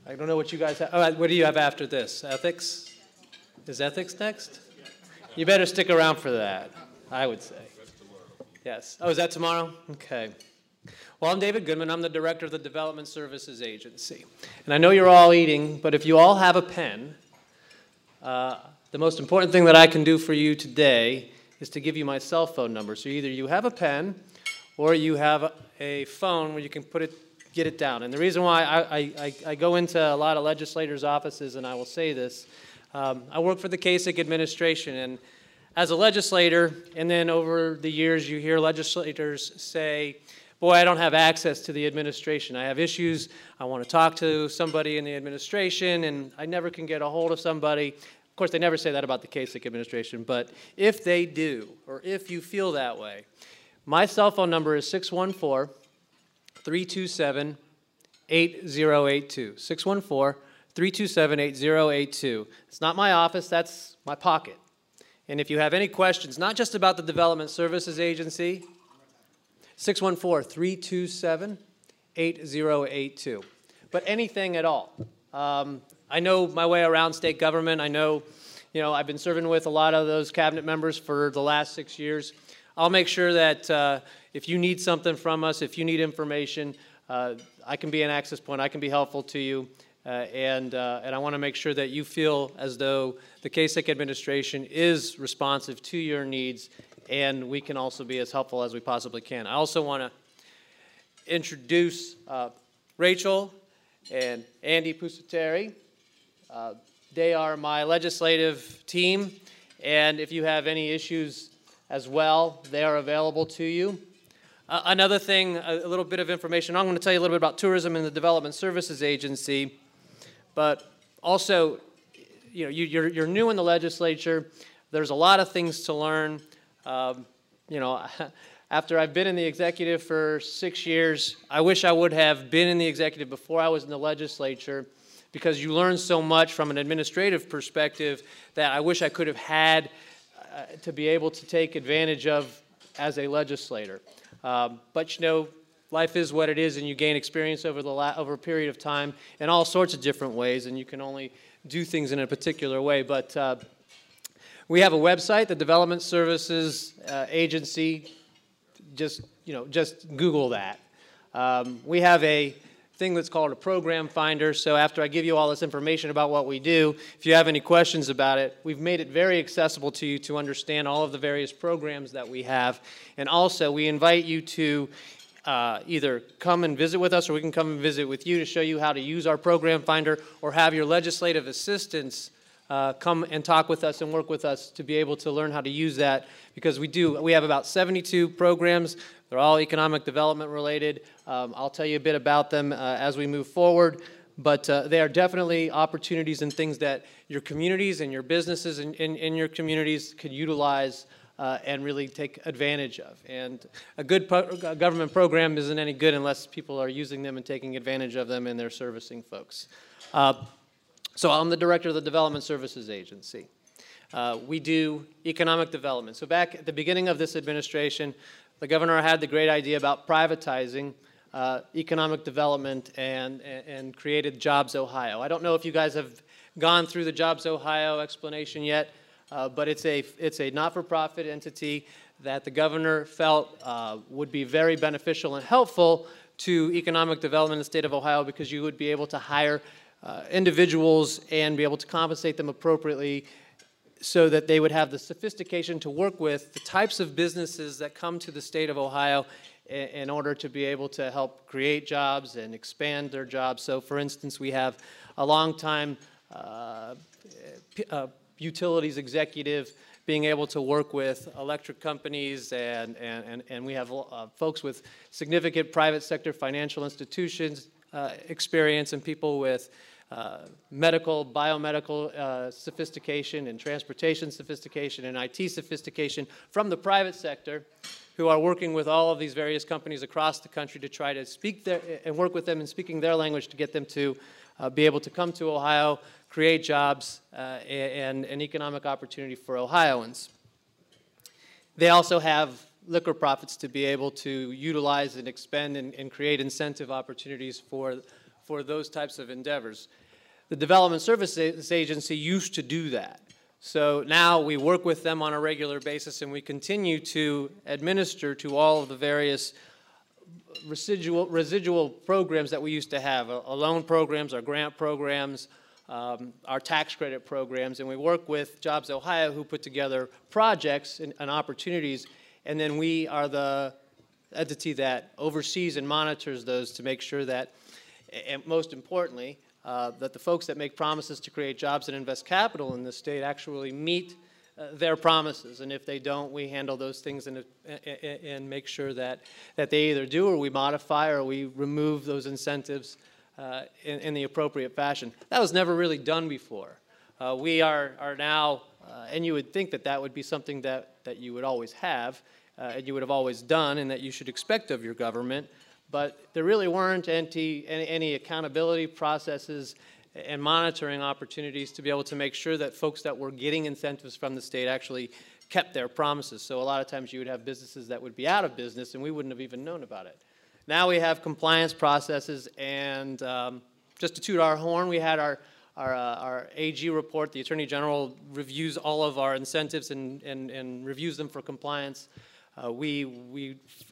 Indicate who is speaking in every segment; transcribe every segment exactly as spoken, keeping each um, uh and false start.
Speaker 1: I don't know what you guys have. Oh, what do you have after this? Ethics? Is ethics next? You better stick around for that, I would say. Yes. Oh, is that tomorrow? Okay. Well, I'm David Goodman. I'm the director of the Development Services Agency. And I know you're all eating, but if you all have a pen, uh, the most important thing that I can do for you today is to give you my cell phone number. So either you have a pen or you have a phone where you can put it, get it down. And the reason why I, I, I go into a lot of legislators' offices, and I will say this, um, I work for the Kasich administration, and as a legislator, and then over the years you hear legislators say, boy, I don't have access to the administration. I have issues. I want to talk to somebody in the administration, and I never can get a hold of somebody. Of course, they never say that about the Kasich administration, but if they do, or if you feel that way, my cell phone number is six one four, three two seven, eight zero eight two. six one four, three two seven, eight zero eight two. It's not my office, that's my pocket. And if you have any questions, not just about the Development Services Agency, six one four, three two seven, eight zero eight two. But anything at all. Um, I know my way around state government. I know, you know, I've been serving with a lot of those cabinet members for the last six years. I'll make sure that uh, if you need something from us, if you need information, uh, I can be an access point. I can be helpful to you. Uh, and, uh, and I want to make sure that you feel as though the Kasich administration is responsive to your needs, and we can also be as helpful as we possibly can. I also want to introduce uh, Rachel and Andy Pusateri. Uh, they are my legislative team, and if you have any issues as well, they are available to you. Uh, another thing, a, a little bit of information. I'm going to tell you a little bit about tourism and the Development Services Agency, but also, you know, you, you're, you're new in the legislature. There's a lot of things to learn. Um, you know, after I've been in the executive for six years, I wish I would have been in the executive before I was in the legislature, because you learn so much from an administrative perspective that I wish I could have had uh, to be able to take advantage of as a legislator. Um, but you know, life is what it is, and you gain experience over the la over a period of time in all sorts of different ways, and you can only do things in a particular way. But uh, we have a website, the Development Services uh, Agency. Just you know, just Google that. Um, we have a thing that's called a program finder. So after I give you all this information about what we do, if you have any questions about it, we've made it very accessible to you to understand all of the various programs that we have. And also, we invite you to uh, either come and visit with us, or we can come and visit with you to show you how to use our program finder, or have your legislative assistants uh, come and talk with us and work with us to be able to learn how to use that, because we do. We have about seventy-two programs. They're all economic development related. Um, I'll tell you a bit about them uh, as we move forward, but uh, they are definitely opportunities and things that your communities and your businesses in, in, in your communities could utilize uh, and really take advantage of. And a good pro a government program isn't any good unless people are using them and taking advantage of them, and they're servicing folks. Uh, so I'm the director of the Development Services Agency. Uh, we do economic development. So back at the beginning of this administration, the governor had the great idea about privatizing uh, economic development and, and, and created Jobs Ohio. I don't know if you guys have gone through the Jobs Ohio explanation yet, uh, but it's a, it's a not-for-profit entity that the governor felt uh, would be very beneficial and helpful to economic development in the state of Ohio, because you would be able to hire uh, individuals and be able to compensate them appropriately, so that they would have the sophistication to work with the types of businesses that come to the state of Ohio in order to be able to help create jobs and expand their jobs. So for instance, we have a long-time uh, uh, utilities executive being able to work with electric companies, and, and, and, and we have uh, folks with significant private sector financial institutions uh, experience, and people with Uh, medical, biomedical uh, sophistication, and transportation sophistication, and I T sophistication from the private sector, who are working with all of these various companies across the country to try to speak their, and work with them in speaking their language to get them to uh, be able to come to Ohio, create jobs, uh, and an economic opportunity for Ohioans. They also have liquor profits to be able to utilize and expend and, and create incentive opportunities for for those types of endeavors. The Development Services Agency used to do that. So now we work with them on a regular basis, and we continue to administer to all of the various residual, residual programs that we used to have, our loan programs, our grant programs, um, our tax credit programs, and we work with Jobs Ohio, who put together projects and, and opportunities, and then we are the entity that oversees and monitors those to make sure that, and most importantly, Uh, that the folks that make promises to create jobs and invest capital in the state actually meet uh, their promises. And if they don't, we handle those things and, uh, and make sure that, that they either do, or we modify, or we remove those incentives uh, in, in the appropriate fashion. That was never really done before. Uh, we are, are now, uh, and you would think that that would be something that, that you would always have, uh, and you would have always done, and that you should expect of your government. But there really weren't any, any accountability processes and monitoring opportunities to be able to make sure that folks that were getting incentives from the state actually kept their promises. So a lot of times you would have businesses that would be out of business, and we wouldn't have even known about it. Now we have compliance processes, and um, just to toot our horn, we had our, our, uh, our A G report. The Attorney General reviews all of our incentives and, and, and reviews them for compliance. Uh, we, we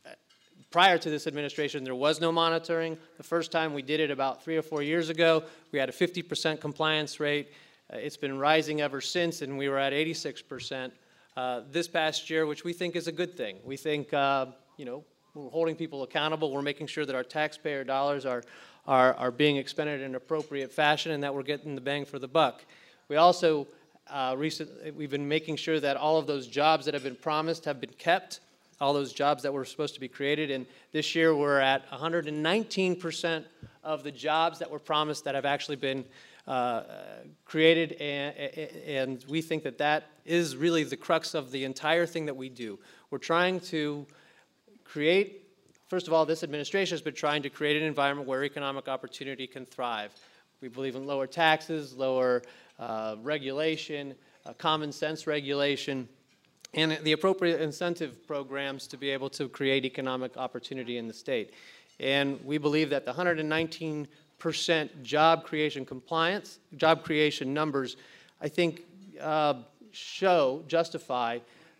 Speaker 1: Prior to this administration, there was no monitoring. The first time we did it about three or four years ago, we had a fifty percent compliance rate. Uh, it's been rising ever since, and we were at eighty-six percent uh, this past year, which we think is a good thing. We think, uh, you know, we're holding people accountable. We're making sure that our taxpayer dollars are, are, are being expended in an appropriate fashion, and that we're getting the bang for the buck. We also, uh, recently, we've been making sure that all of those jobs that have been promised have been kept, all those jobs that were supposed to be created. And this year we're at one hundred nineteen percent of the jobs that were promised that have actually been uh, created, and, and we think that that is really the crux of the entire thing that we do. We're trying to create, first of all, this administration has been trying to create an environment where economic opportunity can thrive. We believe in lower taxes, lower uh, regulation, uh, common sense regulation, and the appropriate incentive programs to be able to create economic opportunity in the state. And we believe that the one hundred nineteen percent job creation compliance, job creation numbers, I think uh, show, justify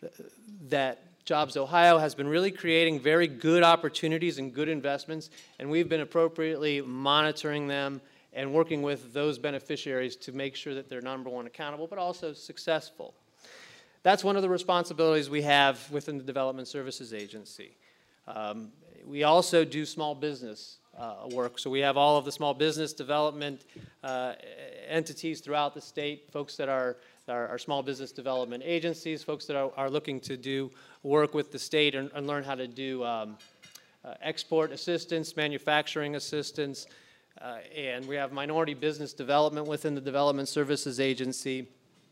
Speaker 1: that Jobs Ohio has been really creating very good opportunities and good investments, and we've been appropriately monitoring them and working with those beneficiaries to make sure that they're, number one, accountable, but also successful. That's one of the responsibilities we have within the Development Services Agency. Um, we also do small business uh, work. So we have all of the small business development uh, entities throughout the state, folks that are, are, are small business development agencies, folks that are, are looking to do work with the state and, and learn how to do um, uh, export assistance, manufacturing assistance, uh, and we have minority business development within the Development Services Agency.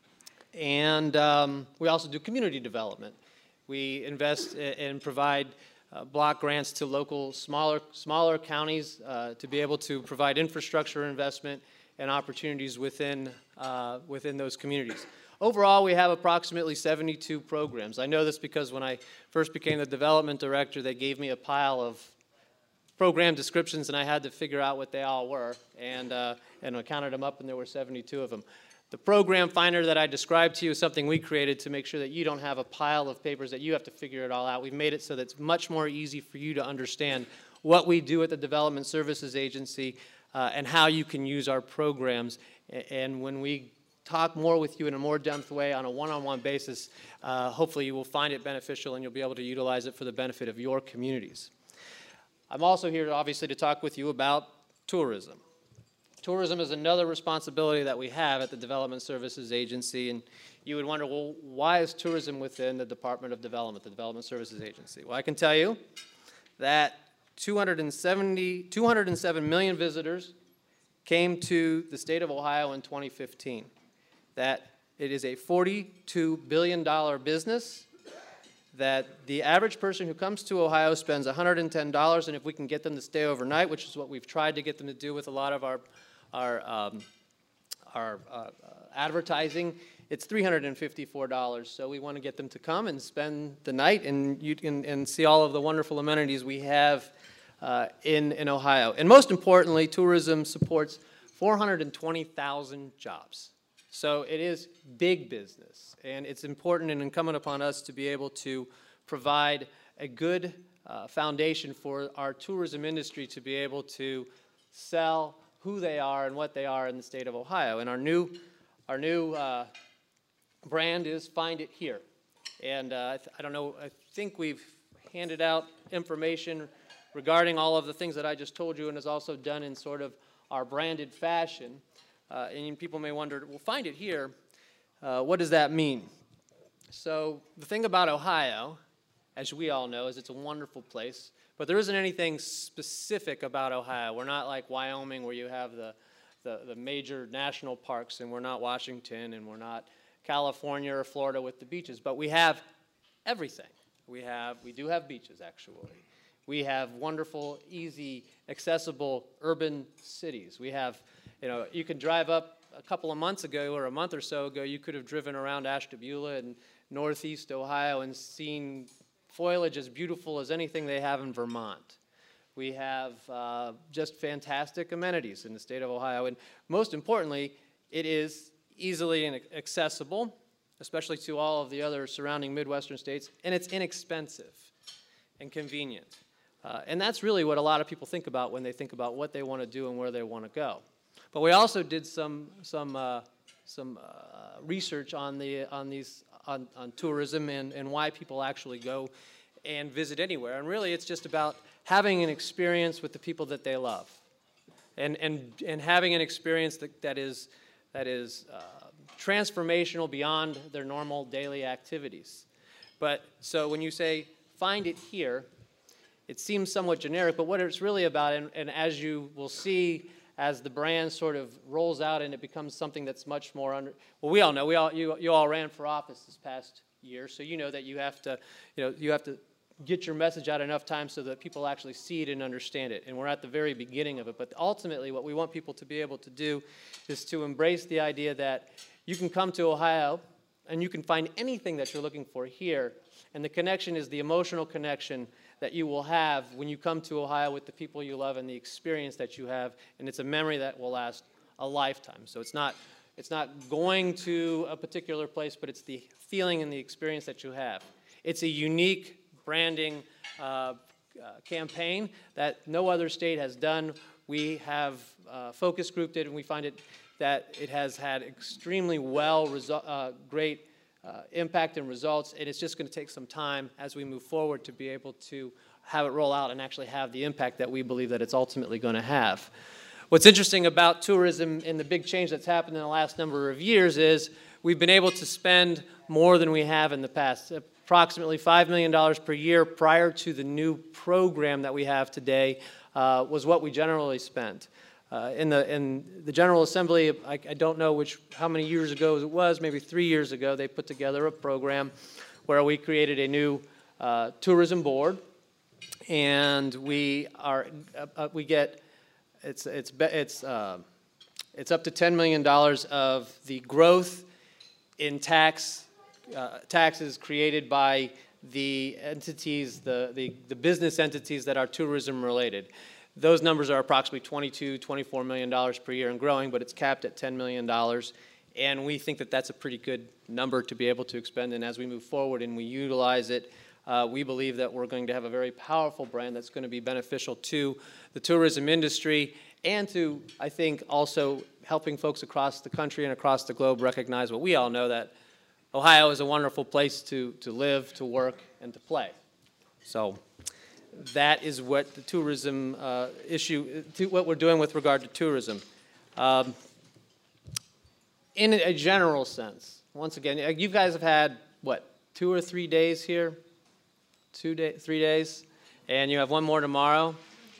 Speaker 1: And um, we also do community development. We invest and provide uh, block grants to local smaller, smaller counties uh, to be able to provide infrastructure investment and opportunities within, uh, within those communities. Overall, we have approximately seventy-two programs. I know this because when I first became the development director, they gave me a pile of program descriptions, and I had to figure out what they all were, and, uh, and I counted them up, and there were seventy-two of them. The program finder that I described to you is something we created to make sure that you don't have a pile of papers that you have to figure it all out. We've made it so that it's much more easy for you to understand what we do at the Development Services Agency uh, and how you can use our programs. And when we talk more with you in a more depth way on a one-on-one basis, uh, hopefully you will find it beneficial and you'll be able to utilize it for the benefit of your communities. I'm also here, obviously, to talk with you about tourism. Tourism is another responsibility that we have at the Development Services Agency, and you would wonder, well, why is tourism within the Department of Development, the Development Services Agency? Well, I can tell you that two hundred seventy, two hundred seven million visitors came to the state of Ohio in twenty fifteen. That it is a forty-two billion dollar business, that the average person who comes to Ohio spends one hundred ten dollars, and if we can get them to stay overnight, which is what we've tried to get them to do with a lot of our our, um, our uh, advertising, it's three hundred fifty-four dollars. So we want to get them to come and spend the night and, you can, and see all of the wonderful amenities we have uh, in, in Ohio. And most importantly, tourism supports four hundred twenty thousand jobs. So it is big business, and it's important and incumbent upon us to be able to provide a good uh, foundation for our tourism industry to be able to sell who they are and what they are in the state of Ohio. And our new, our new uh, brand is Find It Here. And uh, I, th I don't know, I think we've handed out information regarding all of the things that I just told you, and is also done in sort of our branded fashion. Uh, and people may wonder, well, Find It Here, uh, what does that mean? So the thing about Ohio, as we all know, is it's a wonderful place, but there isn't anything specific about Ohio. We're not like Wyoming, where you have the, the, the major national parks, and we're not Washington, and we're not California or Florida with the beaches, but we have everything. We have, we do have beaches, actually. We have wonderful, easy, accessible urban cities. We have, you know, you can drive up a couple of months ago or a month or so ago, you could have driven around Ashtabula and northeast Ohio and seen foliage as beautiful as anything they have in Vermont. We have uh, just fantastic amenities in the state of Ohio, and most importantly, it is easily and accessible, especially to all of the other surrounding Midwestern states, and it's inexpensive and convenient. Uh, and that's really what a lot of people think about when they think about what they want to do and where they want to go. But we also did some some uh, some uh, research on the on these on, on tourism and, and why people actually go and visit anywhere. And really, it's just about having an experience with the people that they love, and and and having an experience that that is that is uh, transformational beyond their normal daily activities. But so when you say Find It Here, it seems somewhat generic, but what it's really about, and, and as you will see as the brand sort of rolls out and it becomes something that's much more under, well, we all know, we all, you, you all ran for office this past year, so you know that you have to, you know, you have to get your message out enough time so that people actually see it and understand it, and we're at the very beginning of it. But ultimately, what we want people to be able to do is to embrace the idea that you can come to Ohio and you can find anything that you're looking for here, and the connection is the emotional connection that you will have when you come to Ohio with the people you love and the experience that you have, and it's a memory that will last a lifetime. So it's not, it's not going to a particular place, but it's the feeling and the experience that you have. It's a unique branding uh, uh, campaign that no other state has done. We have uh, focus grouped it, and we find it that it has had extremely well, uh, great Uh, impact and results, and it's just going to take some time as we move forward to be able to have it roll out and actually have the impact that we believe that it's ultimately going to have. What's interesting about tourism and the big change that's happened in the last number of years is we've been able to spend more than we have in the past. Approximately five million dollars per year prior to the new program that we have today uh, was what we generally spent. Uh, in the in the General Assembly, I, I don't know which how many years ago it was, maybe three years ago, they put together a program where we created a new uh, tourism board, and we are uh, uh, we get it's it's it's uh, it's up to ten million dollars of the growth in tax uh, taxes created by the entities, the, the the business entities that are tourism related. Those numbers are approximately twenty-two, twenty-four million dollars per year and growing, but it's capped at ten million dollars. And we think that that's a pretty good number to be able to expend. And as we move forward and we utilize it, uh, we believe that we're going to have a very powerful brand that's going to be beneficial to the tourism industry and to, I think, also helping folks across the country and across the globe recognize what we all know, that Ohio is a wonderful place to, to live, to work, and to play. So that is what the tourism uh, issue, to what we're doing with regard to tourism. Um, in a general sense, once again, you guys have had, what, two or three days here? Two day, three days? And you have one more tomorrow?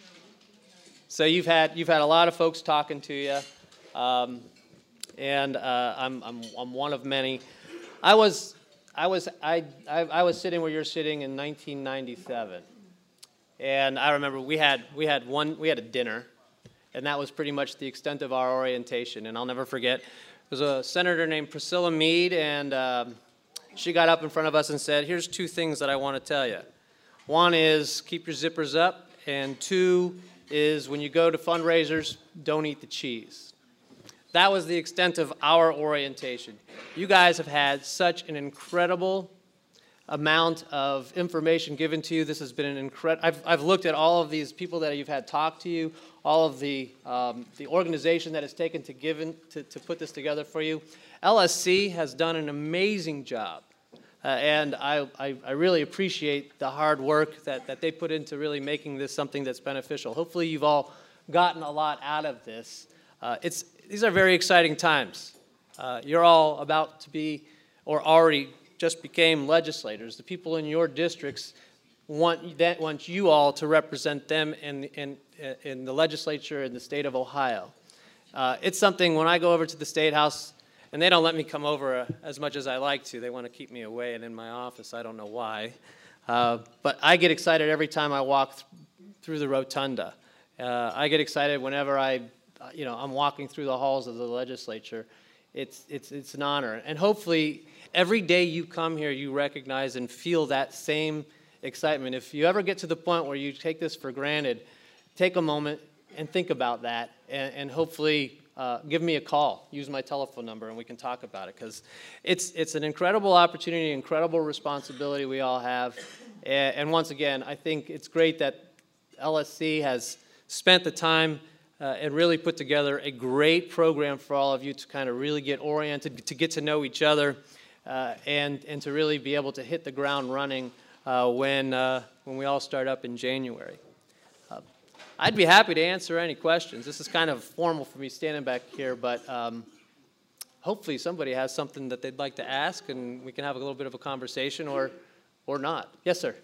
Speaker 1: So you've had, you've had a lot of folks talking to you, um, and uh, I'm, I'm, I'm one of many. I was, I, was, I, I, I was sitting where you're sitting in nineteen ninety-seven. And I remember we had we had one we had a dinner, and that was pretty much the extent of our orientation. And I'll never forget, there was a senator named Priscilla Meade, and um, she got up in front of us and said, "Here's two things that I want to tell you. One is keep your zippers up, and two is when you go to fundraisers, don't eat the cheese. That was the extent of our orientation. You guys have had such an incredible amount of information given to you. This has been an incredible, I've, I've looked at all of these people that you've had talk to you, all of the, um, the organization that has taken to, given, to, to put this together for you. L S C has done an amazing job. Uh, and I, I, I really appreciate the hard work that, that they put into really making this something that's beneficial. Hopefully you've all gotten a lot out of this. Uh, it's, these are very exciting times. Uh, you're all about to be, or already just became legislators. The people in your districts want, that, want you all to represent them in, in, in the legislature in the state of Ohio. Uh, it's something when I go over to the State House, and they don't let me come over uh, as much as I like to. They want to keep me away and in my office. I don't know why. Uh, but I get excited every time I walk th through the rotunda. Uh, I get excited whenever I, you know, I'm walking through the halls of the legislature. It's, it's, it's an honor. And hopefully, every day you come here, you recognize and feel that same excitement. If you ever get to the point where you take this for granted, take a moment and think about that, and, and hopefully uh, give me a call. Use my telephone number, and we can talk about it, because it's, it's an incredible opportunity, incredible responsibility we all have. And, and once again, I think it's great that L S C has spent the time Uh, and really put together a great program for all of you to kind of really get oriented, to get to know each other, uh, and, and to really be able to hit the ground running uh, when, uh, when we all start up in January. Uh, I'd be happy to answer any questions. This is kind of formal for me standing back here, but um, hopefully somebody has something that they'd like to ask, and we can have a little bit of a conversation, or, or not. Yes, sir.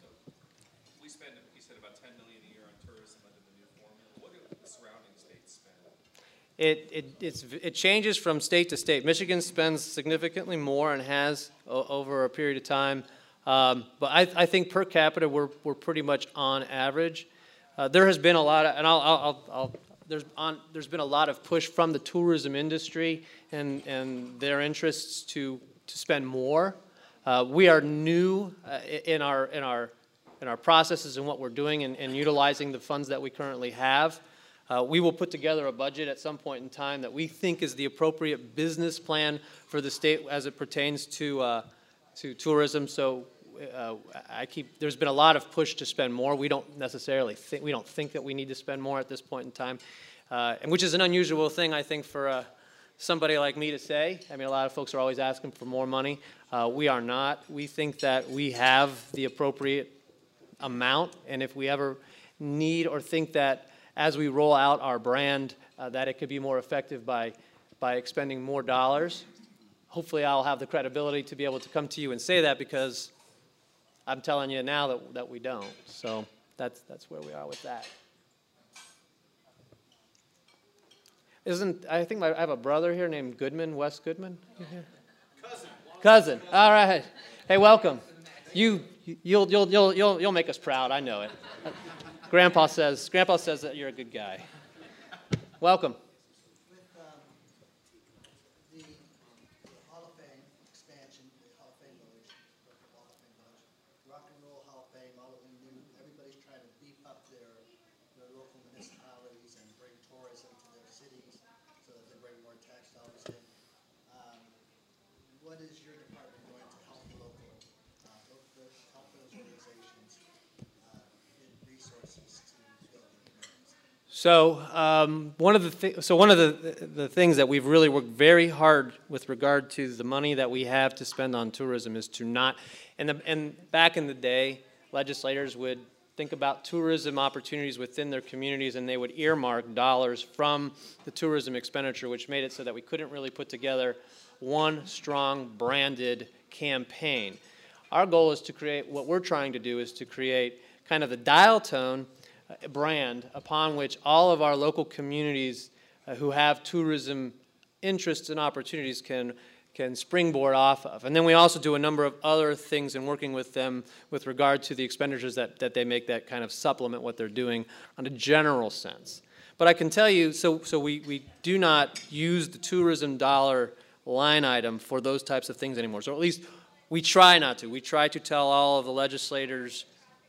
Speaker 1: It, it, it's, it changes from state to state. Michigan spends significantly more and has o over a period of time. Um, but I, I think per capita, we're, we're pretty much on average. Uh, there has been a lot of, and I'll, I'll, I'll, there's, on, there's been a lot of push from the tourism industry and, and their interests to, to spend more. Uh, we are new uh, in, our, in, our, in our processes and what we're doing and, and utilizing the funds that we currently have. Uh, we will put together a budget at some point in time that we think is the appropriate business plan for the state as it pertains to, uh, to tourism. So uh, I keep, there's been a lot of push to spend more. We don't necessarily think, we don't think that we need to spend more at this point in time, uh, and which is an unusual thing, I think, for uh, somebody like me to say. I mean, a lot of folks are always asking for more money. Uh, we are not. We think that we have the appropriate amount, and if we ever need or think that as we roll out our brand, uh, that it could be more effective by, by expending more dollars. Hopefully I'll have the credibility to be able to come to you and say that, because I'm telling you now that, that we don't. So that's, that's where we are with that. Isn't, I think my, I have a brother here named Goodman, Wes Goodman. Cousin. Cousin, all right. Hey, welcome. You, you'll, you'll, you'll, you'll, you'll make us proud, I know it. Grandpa says, Grandpa says that you're a good guy. Welcome.
Speaker 2: With um, the Hall of Fame expansion, the Hall of Fame Village, the Hall of Fame Village, Rock and Roll Hall of Fame, all of them new, everybody's trying to beef up their, their local municipalities and bring tourism to their cities so that they bring more tax dollars in. Um, what is your department going to help local, uh, help those organizations resources to build the communities?
Speaker 1: So um, one of the th so one of the the things that we've really worked very hard with regard to the money that we have to spend on tourism is to not, and the, and back in the day, legislators would think about tourism opportunities within their communities, and they would earmark dollars from the tourism expenditure, which made it so that we couldn't really put together one strong branded campaign. Our goal is to create, what we're trying to do is to create kind of the dial tone brand upon which all of our local communities uh, who have tourism interests and opportunities can, can springboard off of. And then we also do a number of other things in working with them with regard to the expenditures that, that they make that kind of supplement what they're doing on a general sense. But I can tell you, so, so we, we do not use the tourism dollar line item for those types of things anymore. So at least we try not to. We try to tell all of the legislators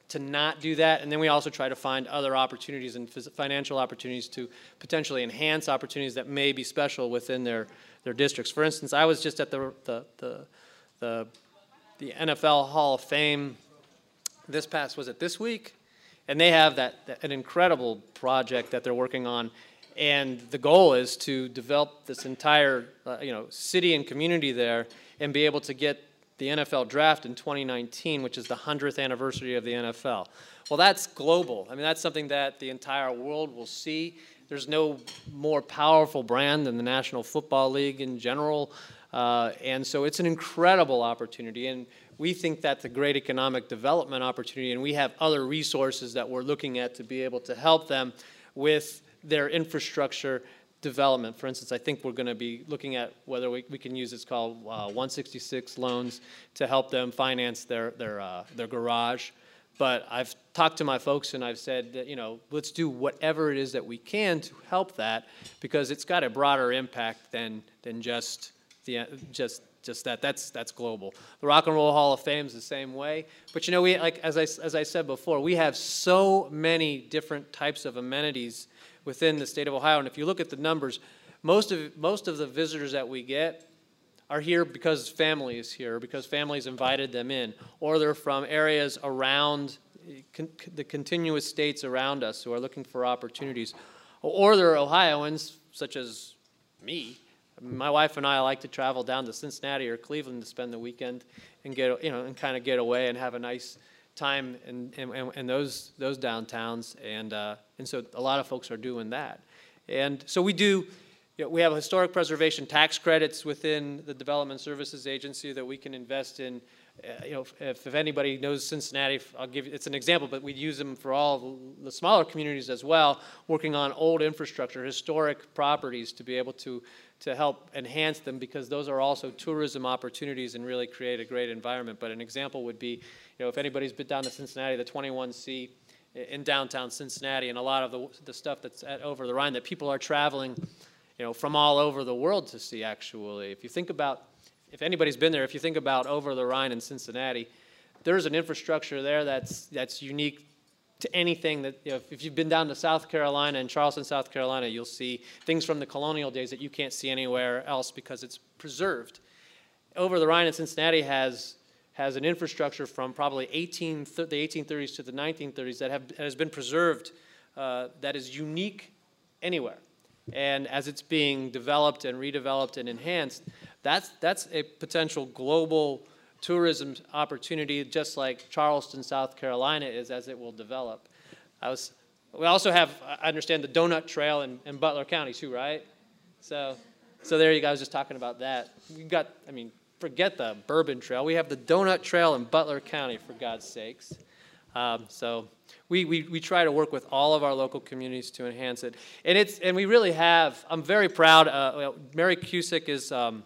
Speaker 1: to not do that. And then we also try to find other opportunities and financial opportunities to potentially enhance opportunities that may be special within their, their districts. For instance, I was just at the, the, the, the, the N F L Hall of Fame this past, was it this week? And they have that, that an incredible project that they're working on. And the goal is to develop this entire uh, you know, city and community there and be able to get the N F L draft in twenty nineteen, which is the hundredth anniversary of the N F L. Well, that's global. I mean, that's something that the entire world will see. There's no more powerful brand than the National Football League in general. Uh, and so it's an incredible opportunity. And we think that's a great economic development opportunity. And we have other resources that we're looking at to be able to help them with their infrastructure development. For instance, I think we're going to be looking at whether we, we can use, it's called uh, one sixty-six loans to help them finance their, their, uh, their garage. But I've talked to my folks and I've said that, you know, let's do whatever it is that we can to help that, because it's got a broader impact than, than just, the, just, just that. That's, that's global. The Rock and Roll Hall of Fame is the same way. But, you know, we, like, as I, as I said before, we have so many different types of amenities within the state of Ohio. And if you look at the numbers, most of, most of the visitors that we get are here because family is here, because families invited them in, or they're from areas around con the continuous states around us who are looking for opportunities, or they're Ohioans, such as me. My wife and I like to travel down to Cincinnati or Cleveland to spend the weekend and get, you know, and kind of get away and have a nice time in, in, in those, those downtowns, and, uh, and so a lot of folks are doing that. And so we do, you know, we have historic preservation tax credits within the Development Services Agency that we can invest in. Uh, you know, if, if anybody knows Cincinnati, I'll give you, it's an example, but we use them for all the smaller communities as well, working on old infrastructure, historic properties to be able to, to help enhance them, because those are also tourism opportunities and really create a great environment. But an example would be, you know, if anybody's been down to Cincinnati, the twenty-one C in downtown Cincinnati, and a lot of the, the stuff that's at, over the Rhine that people are traveling, you know, from all over the world to see, actually. If you think about, if anybody's been there, if you think about over the Rhine in Cincinnati, there's an infrastructure there that's, that's unique to anything that, you know, if you've been down to South Carolina and Charleston, South Carolina, you'll see things from the colonial days that you can't see anywhere else because it's preserved. Over the Rhine in Cincinnati has, has an infrastructure from probably eighteen, the eighteen thirties to the nineteen thirties that have, has been preserved uh, that is unique anywhere. And as it's being developed and redeveloped and enhanced, that's, that's a potential global tourism opportunity, just like Charleston, South Carolina is, as it will develop. I was, we also have, I understand, the Donut Trail in, in Butler County too, right? So, so there you guys just talking about that. We've got, I mean, forget the Bourbon Trail. We have the Donut Trail in Butler County, for God's sakes. Um, so we, we, we try to work with all of our local communities to enhance it. And, it's, and we really have, I'm very proud, uh, well, Mary Cusick is um,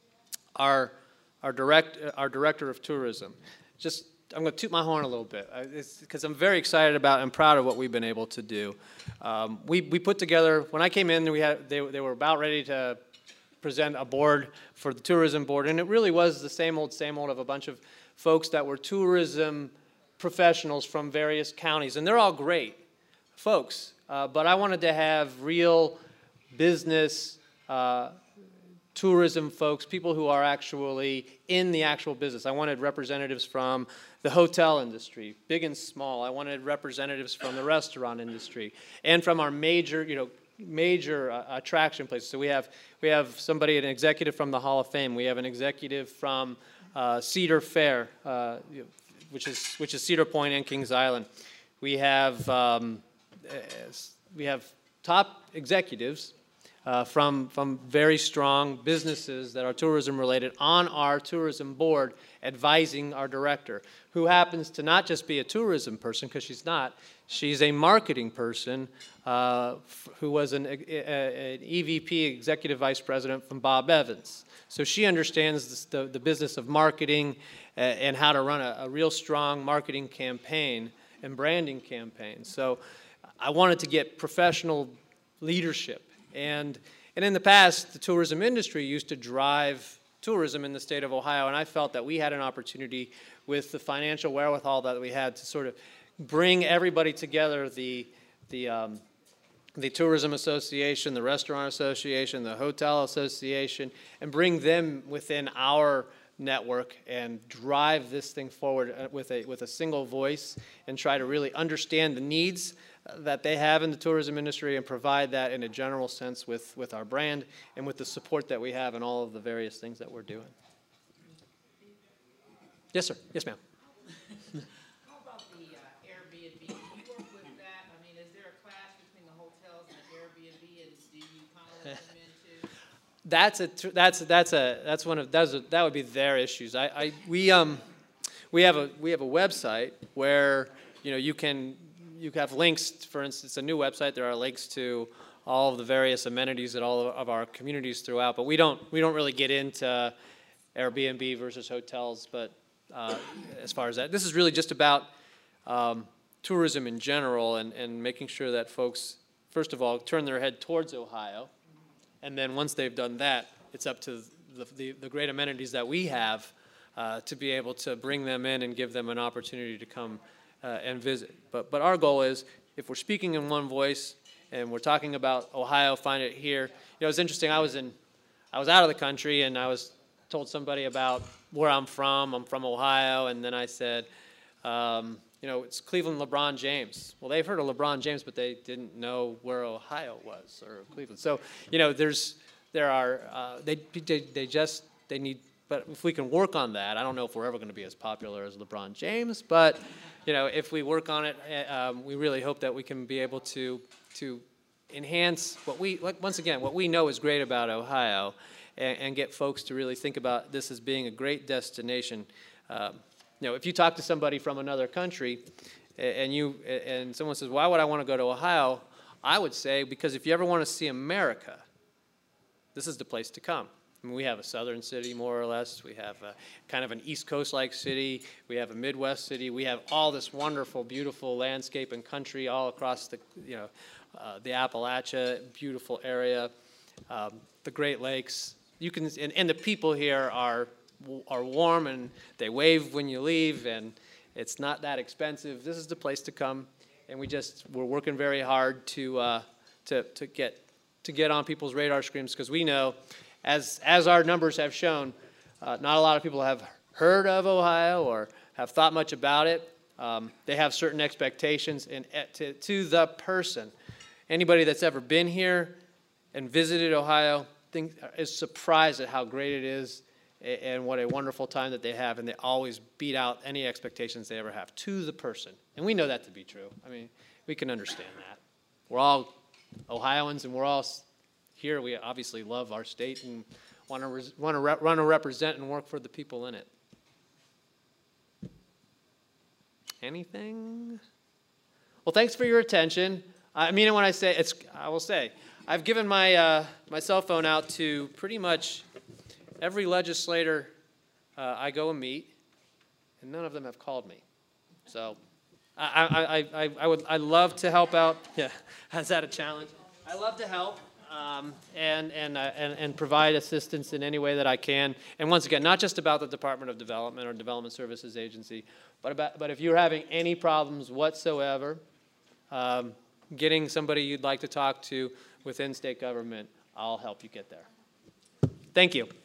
Speaker 1: our, our, direct, our Director of Tourism. Just, I'm going to toot my horn a little bit, because I'm very excited about and proud of what we've been able to do. Um, we, we put together, when I came in, we had, they, they were about ready to present a board for the tourism board, and it really was the same old, same old of a bunch of folks that were tourism professionals from various counties, and they're all great folks, uh, but I wanted to have real business uh, tourism folks, people who are actually in the actual business. I wanted representatives from the hotel industry, big and small. I wanted representatives from the restaurant industry and from our major, you know, major uh, attraction places. So we have, we have somebody, an executive from the Hall of Fame. We have an executive from uh, Cedar Fair, uh, you know, which is, which is Cedar Point and Kings Island. We have, um, we have top executives uh, from, from very strong businesses that are tourism related on our tourism board advising our director, who happens to not just be a tourism person, because she's not, she's a marketing person uh, who was an, a, a, an E V P, executive vice president from Bob Evans. So she understands the, the business of marketing uh, and how to run a, a real strong marketing campaign and branding campaign. So I wanted to get professional leadership. And, and in the past, the tourism industry used to drive tourism in the state of Ohio, and I felt that we had an opportunity with the financial wherewithal that we had to sort of bring everybody together, the, the, um, the Tourism Association, the Restaurant Association, the Hotel Association, and bring them within our network and drive this thing forward with a, with a single voice and try to really understand the needs that they have in the tourism industry and provide that in a general sense with, with our brand and with the support that we have in all of the various things that we're doing. Yes, sir. Yes, ma'am.
Speaker 3: How about the uh, Airbnb? Do you work with that? I mean, is there a clash between the hotels and the Airbnb, and do you kind of let them into?
Speaker 1: That's a tr- that's that's a that's one of that's a, that would be their issues. I, I we um we have a we have a website where you know you can you have links. For instance, a new website. There are links to all of the various amenities at all of our communities throughout. But we don't we don't really get into Airbnb versus hotels. But uh, as far as that, this is really just about um, tourism in general and and making sure that folks first of all turn their head towards Ohio. And then once they've done that, it's up to the, the, the great amenities that we have uh, to be able to bring them in and give them an opportunity to come uh, and visit. But, but our goal is, if we're speaking in one voice and we're talking about Ohio, find it here. You know, it's interesting. I was in, I was out of the country and I was told somebody about where I'm from. I'm from Ohio, and then I said, um, you know, it's Cleveland LeBron James. Well, they've heard of LeBron James, but they didn't know where Ohio was or Cleveland. So, you know, there's, there are, uh, they, they, they just, they need, but if we can work on that, I don't know if we're ever going to be as popular as LeBron James, but, you know, if we work on it, um, we really hope that we can be able to, to enhance what we, like, once again, what we know is great about Ohio and, and get folks to really think about this as being a great destination. Um, You know, if you talk to somebody from another country and you and someone says, why would I want to go to Ohio? I would say, because if you ever want to see America, this is the place to come. I mean, we have a southern city, more or less. We have a, kind of an East Coast-like city. We have a Midwest city. We have all this wonderful, beautiful landscape and country all across the, you know, uh, the Appalachia, beautiful area, um, the Great Lakes. You can, and, and the people here are are warm and they wave when you leave, and it's not that expensive. This is the place to come, and we just we're working very hard to uh, to to get to get on people's radar screens, because we know, as as our numbers have shown, uh, not a lot of people have heard of Ohio or have thought much about it. Um, they have certain expectations, and to, to the person, anybody that's ever been here and visited Ohio think, is surprised at how great it is and what a wonderful time that they have, and they always beat out any expectations they ever have to the person. And we know that to be true. I mean, we can understand that. We're all Ohioans, and we're all here. We obviously love our state and want to want to want to represent and work for the people in it. Anything? Well, thanks for your attention. I mean it when I say it's. I will say I've given my uh, my cell phone out to pretty much every legislator uh, I go and meet, and none of them have called me. So I, I, I, I would I love to help out. Yeah, is that a challenge? I love to help um, and and, uh, and and provide assistance in any way that I can. And once again, not just about the Department of Development or Development Services Agency, but about but if you're having any problems whatsoever, um, getting somebody you'd like to talk to within state government, I'll help you get there. Thank you.